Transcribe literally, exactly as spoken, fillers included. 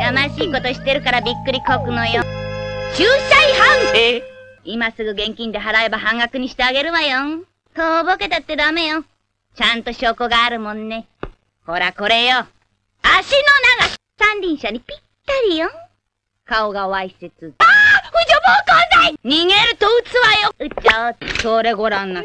やましいことしてるからびっくりこくのよ。駐車違反。 え？ 今すぐ現金で払えば半額にしてあげるわよ。とぼけたってダメよ。ちゃんと証拠があるもんね。ほらこれよ。足の長さ三輪車にぴったりよ。顔がわいせつ。ああ、不女暴行罪。逃げると撃つわよ。撃っちゃおう。それごらんな。